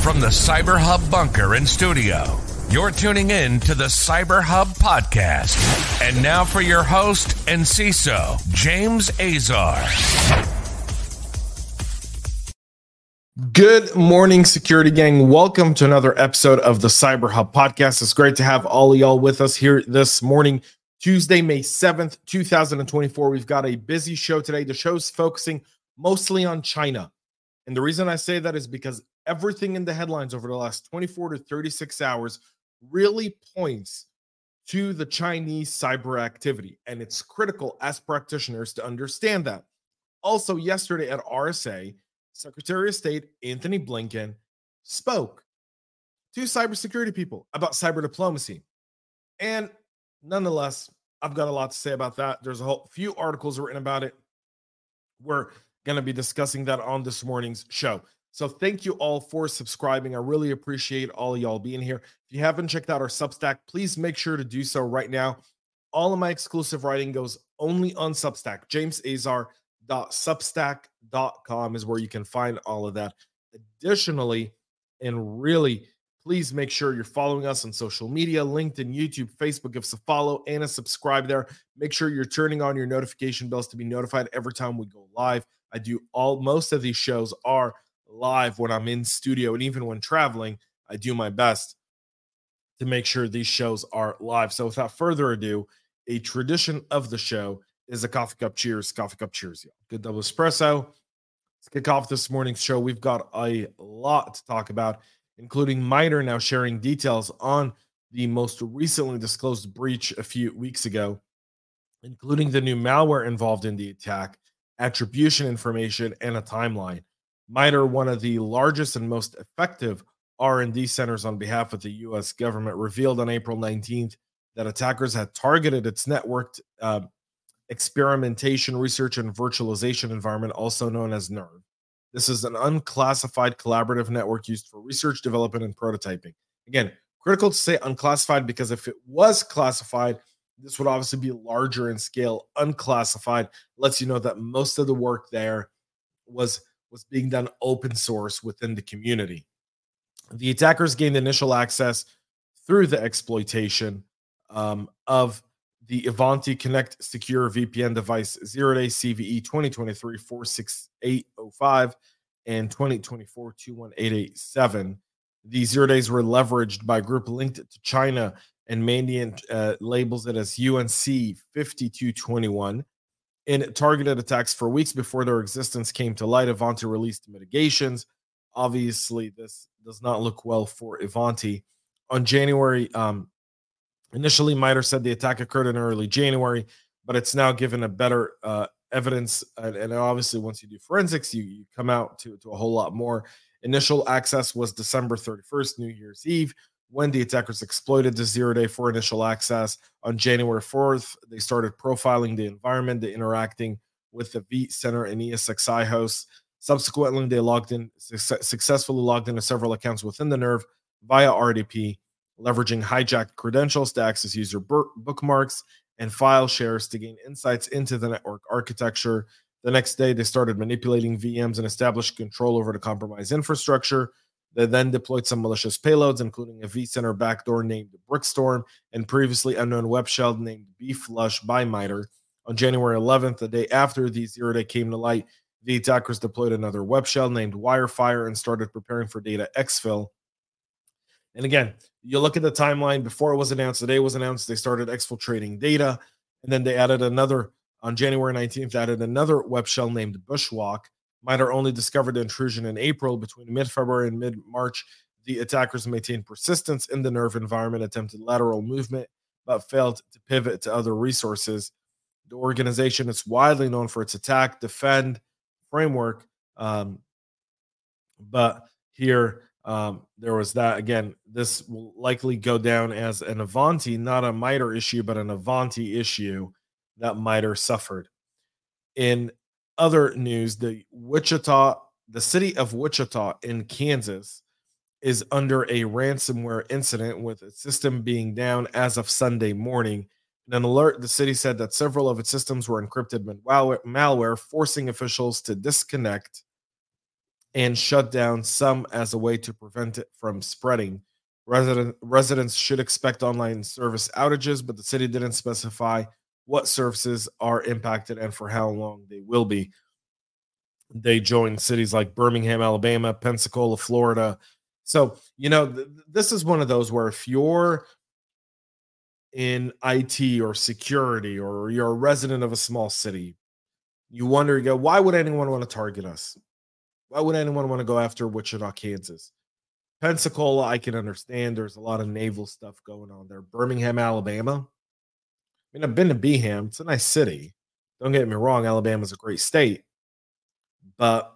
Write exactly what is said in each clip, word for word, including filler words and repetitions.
From the Cyber Hub bunker and studio, you're tuning in to the Cyber Hub podcast. And now for your host and C I S O, James Azar. Good morning, security gang. Welcome to another episode of the Cyber Hub podcast. It's great to have all of y'all with us here this morning, Tuesday, May seventh, two thousand twenty-four. We've got a busy show today. The show's focusing mostly on China. And the reason I say that is because everything in the headlines over the last twenty-four to thirty-six hours really points to the Chinese cyber activity. And it's critical as practitioners to understand that. Also, yesterday at R S A, Secretary of State Antony Blinken spoke to cybersecurity people about cyber diplomacy. And nonetheless, I've got a lot to say about that. There's a whole few articles written about it. We're going to be discussing that on this morning's show. So thank you all for subscribing. I really appreciate all of y'all being here. If you haven't checked out our Substack, please make sure to do so right now. All of my exclusive writing goes only on Substack. james azar dot substack dot com is where you can find all of that. Additionally, and really, please make sure you're following us on social media, LinkedIn, YouTube, Facebook. Give us a follow and a subscribe there. Make sure you're turning on your notification bells to be notified every time we go live. I do all, most of these shows are live when I'm in studio, and even when traveling, I do my best to make sure these shows are live. So without further ado, a tradition of the show is a coffee cup cheers. Coffee cup cheers, y'all. Good double espresso. Let's kick off this morning's show. We've got a lot to talk about, including MITRE now sharing details on the most recently disclosed breach a few weeks ago, including the new malware involved in the attack, attribution information, and a timeline. MITRE, one of the largest and most effective R and D centers on behalf of the U S government, revealed on April nineteenth that attackers had targeted its networked uh, experimentation, research, and virtualization environment, also known as NERV. This is an unclassified collaborative network used for research, development, and prototyping. Again, critical to say unclassified, because if it was classified, this would obviously be larger in scale. Unclassified lets you know that most of the work there was was being done open source within the community. The attackers gained initial access through the exploitation um, of the Ivanti Connect Secure V P N device zero day C V E twenty twenty-three four six eight zero five and twenty twenty-four two one eight eight seven. These zero days were leveraged by a group linked to China, and Mandiant uh, labels it as U N C fifty-two twenty-one. In targeted attacks for weeks before their existence came to light, Ivanti released mitigations. Obviously, this does not look well for Ivanti. On January, um, initially, MITRE said the attack occurred in early January, but it's now given a better uh, evidence. And, and obviously, once you do forensics, you, you come out to, to a whole lot more. Initial access was December thirty-first, New Year's Eve, when the attackers exploited the zero day for initial access. On January fourth, they started profiling the environment, the interacting with the vCenter and E S X i hosts. Subsequently, they logged in, su- successfully logged into several accounts within the NERV via R D P, leveraging hijacked credentials to access user bur- bookmarks and file shares to gain insights into the network architecture. The next day, they started manipulating V Ms and established control over the compromised infrastructure. They then deployed some malicious payloads, including a vCenter backdoor named Brickstorm and previously unknown web shell named Bflush by MITRE. On January eleventh, the day after the zero day came to light, the attackers deployed another web shell named Wirefire and started preparing for data exfil. And again, you look at the timeline before it was announced, the day it was announced, they started exfiltrating data, and then they added another, on January nineteenth, added another web shell named Bushwalk. MITRE only discovered the intrusion in April. Between mid-February and mid-March, the attackers maintained persistence in the NERV environment, attempted lateral movement, but failed to pivot to other resources. The organization is widely known for its attack, defend framework, um, but here um, there was that. Again, this will likely go down as an Ivanti, not a MITRE issue, but an Ivanti issue that MITRE suffered. In other news, the Wichita, the city of Wichita in Kansas is under a ransomware incident, with its system being down as of Sunday morning. In an alert, the city said that several of its systems were encrypted with malware, forcing officials to disconnect and shut down some as a way to prevent it from spreading. Resident, residents should expect online service outages, but the city didn't specify what services are impacted and for how long they will be. They joined cities like Birmingham, Alabama, Pensacola, Florida. So, you know, th- this is one of those where if you're in I T or security or you're a resident of a small city, you wonder, you go, why would anyone want to target us? Why would anyone want to go after Wichita, Kansas? Pensacola, I can understand. There's a lot of naval stuff going on there. Birmingham, Alabama. I mean, I've been to Beham. It's a nice city. Don't get me wrong. Alabama's a great state. But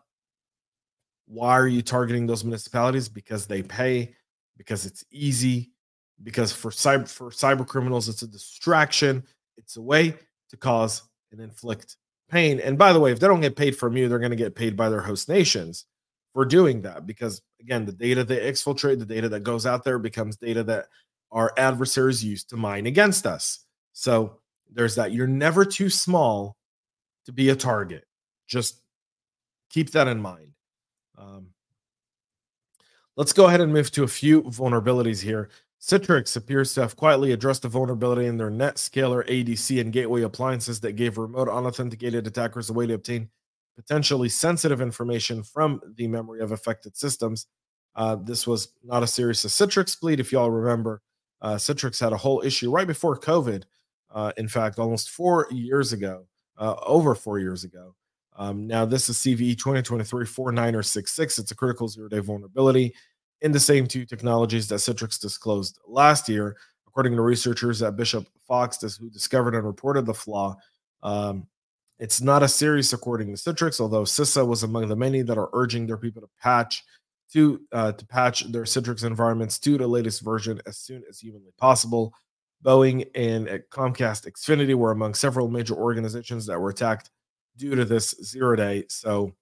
why are you targeting those municipalities? Because they pay, because it's easy, because for cyber for cyber criminals, it's a distraction. It's a way to cause and inflict pain. And by the way, if they don't get paid from you, they're going to get paid by their host nations for doing that. Because again, the data they exfiltrate, the data that goes out there becomes data that our adversaries use to mine against us. So there's that. You're never too small to be a target. Just keep that in mind. Um, let's go ahead and move to a few vulnerabilities here. Citrix appears to have quietly addressed a vulnerability in their NetScaler A D C and gateway appliances that gave remote unauthenticated attackers a way to obtain potentially sensitive information from the memory of affected systems. Uh, this was not a series of Citrix bleed. If y'all remember, uh, Citrix had a whole issue right before COVID. Uh, in fact, almost four years ago, uh, over four years ago. Um, now, this is C V E twenty twenty-three dash four nine six six. It's a critical zero-day vulnerability in the same two technologies that Citrix disclosed last year, according to researchers at Bishop Fox, who discovered and reported the flaw. Um, it's not a series according to Citrix, although CISA was among the many that are urging their people to patch to uh, to patch their Citrix environments to the latest version as soon as humanly possible. Boeing and Comcast Xfinity were among several major organizations that were attacked due to this zero day. So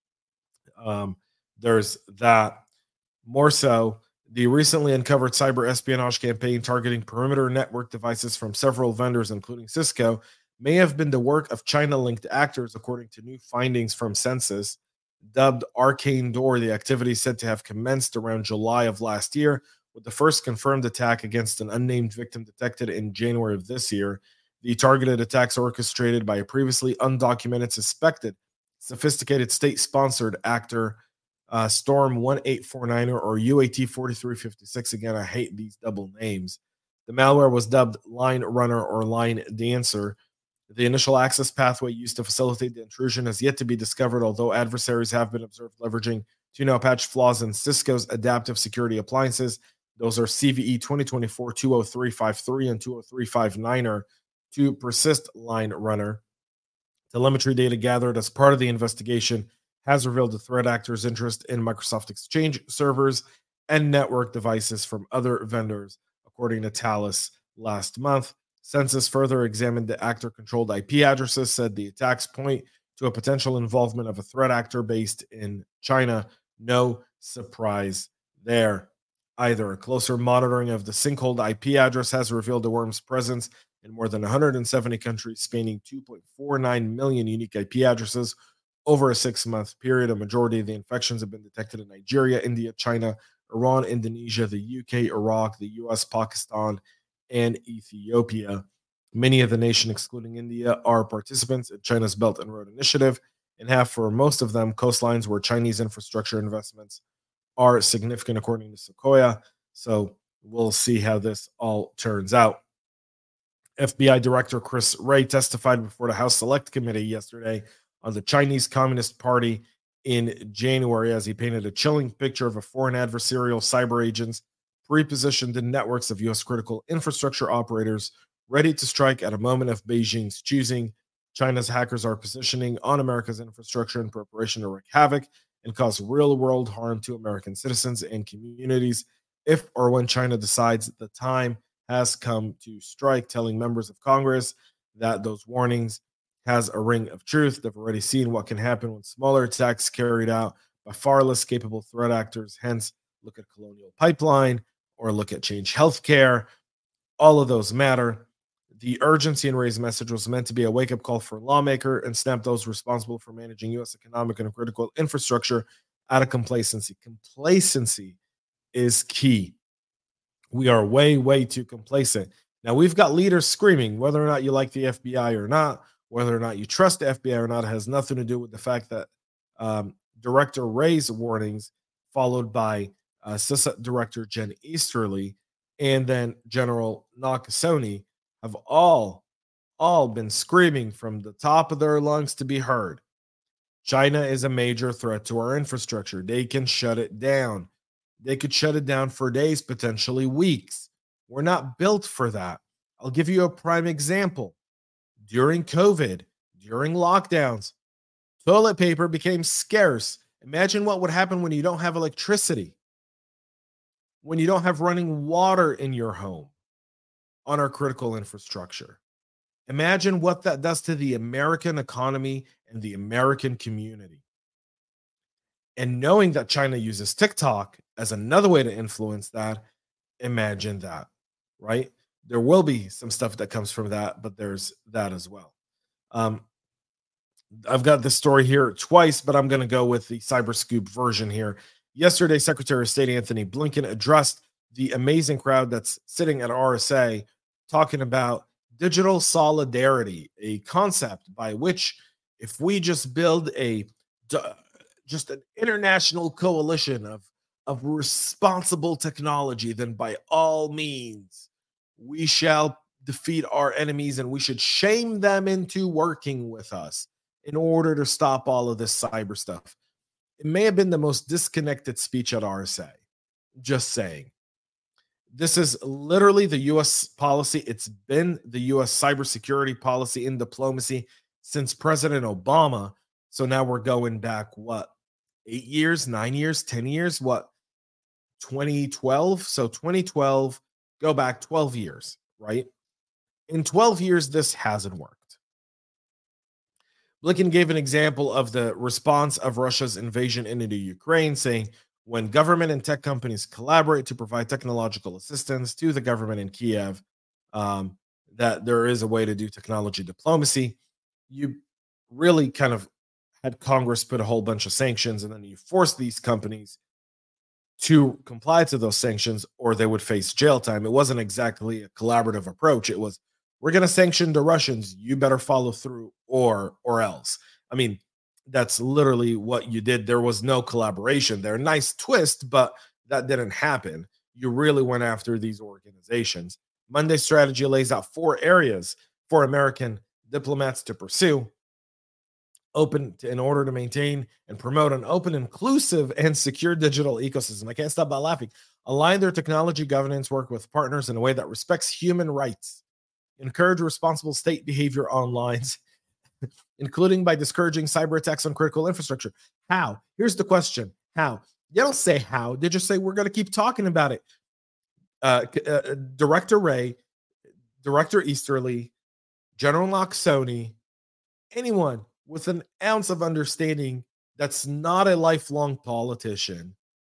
um, there's that. More so, the recently uncovered cyber espionage campaign targeting perimeter network devices from several vendors, including Cisco, may have been the work of China-linked actors, according to new findings from Census. Dubbed Arcane Door, the activity said to have commenced around July of last year, with the first confirmed attack against an unnamed victim detected in January of this year. The targeted attacks orchestrated by a previously undocumented suspected sophisticated state-sponsored actor, uh, Storm one eight four nine or U A T forty-three fifty-six. Again, I hate these double names. The malware was dubbed Line Runner or Line Dancer. The initial access pathway used to facilitate the intrusion has yet to be discovered, although adversaries have been observed leveraging to now patch flaws in Cisco's adaptive security appliances. Those are C V E twenty twenty-four dash two oh three five three and two oh three five nine to persist Line Runner. Telemetry data gathered as part of the investigation has revealed the threat actors' interest in Microsoft Exchange servers and network devices from other vendors, according to Thales last month. Census further examined the actor-controlled I P addresses, said the attacks point to a potential involvement of a threat actor based in China. No surprise there either. A closer monitoring of the Sinkhole I P address has revealed the worm's presence in more than one hundred seventy countries, spanning two point four nine million unique I P addresses over a six-month period. A majority of the infections have been detected in Nigeria, India, China, Iran, Indonesia, the U K, Iraq, the U S, Pakistan, and Ethiopia. Many of the nation, excluding India, are participants in China's Belt and Road Initiative and have, for most of them, coastlines where Chinese infrastructure investments are significant, according to Sequoia. So we'll see how this all turns out. F B I Director Chris Wray testified before the House Select Committee yesterday on the Chinese Communist Party in January as he painted a chilling picture of a foreign adversarial cyber agents pre-positioned in networks of U S critical infrastructure operators ready to strike at a moment of Beijing's choosing. China's hackers are positioning on America's infrastructure in preparation to wreak havoc and cause real-world harm to American citizens and communities if or when China decides the time has come to strike, telling members of Congress that those warnings has a ring of truth. They've already seen what can happen when smaller attacks carried out by far less capable threat actors. Hence, look at Colonial Pipeline or look at Change Healthcare. All of those matter. The urgency in Ray's message was meant to be a wake-up call for a lawmaker and snap those responsible for managing U S economic and critical infrastructure out of complacency. Complacency is key. We are way, way too complacent. Now, we've got leaders screaming, whether or not you like the F B I or not, whether or not you trust the F B I or not, has nothing to do with the fact that um, Director Wray's warnings, followed by uh, CISA Director Jen Easterly, and then General Nakasone, have all, all been screaming from the top of their lungs to be heard. China is a major threat to our infrastructure. They can shut it down. They could shut it down for days, potentially weeks. We're not built for that. I'll give you a prime example. During COVID, during lockdowns, toilet paper became scarce. Imagine what would happen when you don't have electricity, when you don't have running water in your home on our critical infrastructure. Imagine what that does to the American economy and the American community. And knowing that China uses TikTok as another way to influence that, imagine that, right? There will be some stuff that comes from that, but there's that as well. Um, I've got this story here twice, but I'm going to go with the Cyber Scoop version here. Yesterday, Secretary of State Anthony Blinken addressed the amazing crowd that's sitting at R S A talking about digital solidarity, a concept by which if we just build a just an international coalition of, of responsible technology, then by all means, we shall defeat our enemies and we should shame them into working with us in order to stop all of this cyber stuff. It may have been the most disconnected speech at R S A. Just saying. This is literally the U S policy. It's been the U S cybersecurity policy in diplomacy since President Obama. So now we're going back, what, eight years, nine years, ten years, what, twenty twelve? So twenty twelve, go back twelve years, right? In twelve years, this hasn't worked. Blinken gave an example of the response of Russia's invasion into Ukraine, saying, when government and tech companies collaborate to provide technological assistance to the government in Kiev, um, that there is a way to do technology diplomacy. You really kind of had Congress put a whole bunch of sanctions, and then you force these companies to comply to those sanctions, or they would face jail time. It wasn't exactly a collaborative approach. It was, we're going to sanction the Russians. You better follow through, or or else. I mean, that's literally what you did. There was no collaboration there. Nice twist, but that didn't happen. You really went after these organizations. Monday's strategy lays out four areas for American diplomats to pursue open to, in order to maintain and promote an open, inclusive, and secure digital ecosystem. I can't stop by laughing. Align their technology governance work with partners in a way that respects human rights. Encourage responsible state behavior online, including by discouraging cyber attacks on critical infrastructure. How? Here's the question. How? They don't say how. They just say, we're going to keep talking about it. Uh, uh, Director Wray, Director Easterly, General Nakasone, anyone with an ounce of understanding that's not a lifelong politician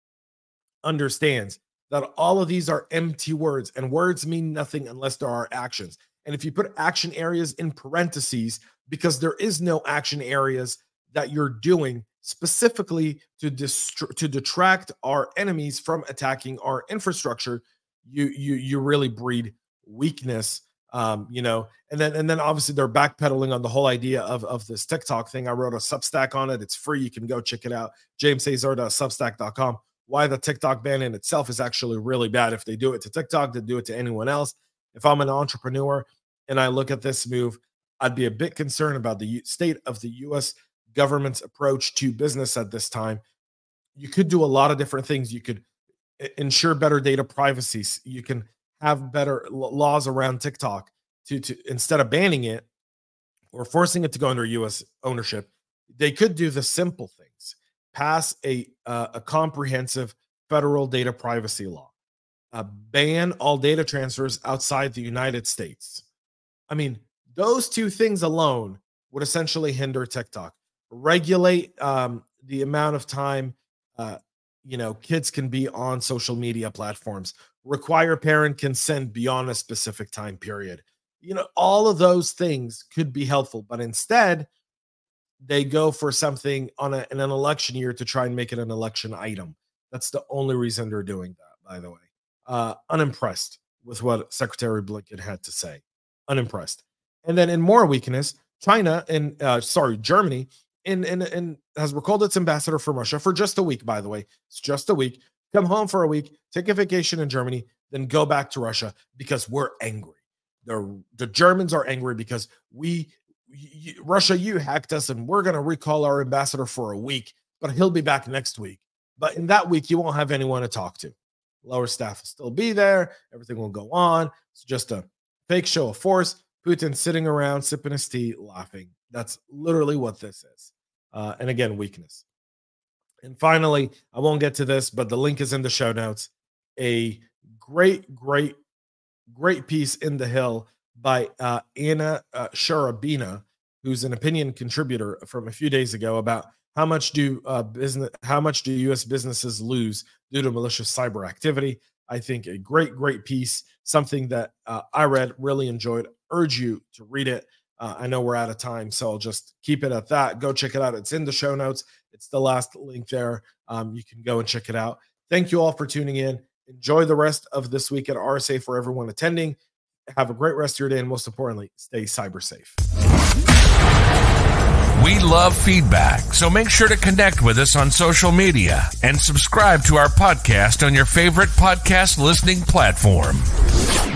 understands that all of these are empty words, and words mean nothing unless there are actions. And if you put action areas in parentheses, because there is no action areas that you're doing specifically to dist- to detract our enemies from attacking our infrastructure, you you you really breed weakness. Um, you know, and then and then obviously they're backpedaling on the whole idea of, of this TikTok thing. I wrote a Substack on it. It's free. You can go check it out. james hazard dot substack dot com. Why the TikTok ban in itself is actually really bad. If they do it to TikTok, they do it to anyone else. If I'm an entrepreneur and I look at this move, I'd be a bit concerned about the state of the U S government's approach to business at this time. You could do a lot of different things. You could ensure better data privacy. You can have better laws around TikTok to, to instead of banning it or forcing it to go under U S ownership. They could do the simple things. Pass a uh, a comprehensive federal data privacy law. Uh, ban all data transfers outside the United States. I mean, those two things alone would essentially hinder TikTok. Regulate um, the amount of time uh, you know kids can be on social media platforms. Require parent consent beyond a specific time period. You know, all of those things could be helpful, but instead, they go for something on a, in an election year to try and make it an election item. That's the only reason they're doing that, by the way. Uh, unimpressed with what Secretary Blinken had to say. Unimpressed. And then in more weakness, China and, uh, sorry, Germany in, in, in, has recalled its ambassador from Russia for just a week, by the way. It's just a week. Come home for a week, take a vacation in Germany, then go back to Russia because we're angry. The, the Germans are angry because we, you, Russia, you hacked us and we're going to recall our ambassador for a week, but he'll be back next week. But in that week, you won't have anyone to talk to. Lower staff will still be there. Everything will go on. It's just a fake show of force. Putin sitting around, sipping his tea, laughing. That's literally what this is. Uh, and again, weakness. And finally, I won't get to this, but the link is in the show notes. A great, great, great piece in The Hill by uh, Anna uh, Sharabina, who's an opinion contributor from a few days ago about how much do uh, business, how much do U S businesses lose due to malicious cyber activity. I think a great, great piece, something that uh, I read, really enjoyed. Urge you to read it. Uh, I know we're out of time, so I'll just keep it at that. Go check it out. It's in the show notes. It's the last link there. Um, you can go and check it out. Thank you all for tuning in. Enjoy the rest of this week at R S A for everyone attending. Have a great rest of your day, and most importantly, stay cyber safe. We love feedback, so make sure to connect with us on social media and subscribe to our podcast on your favorite podcast listening platform.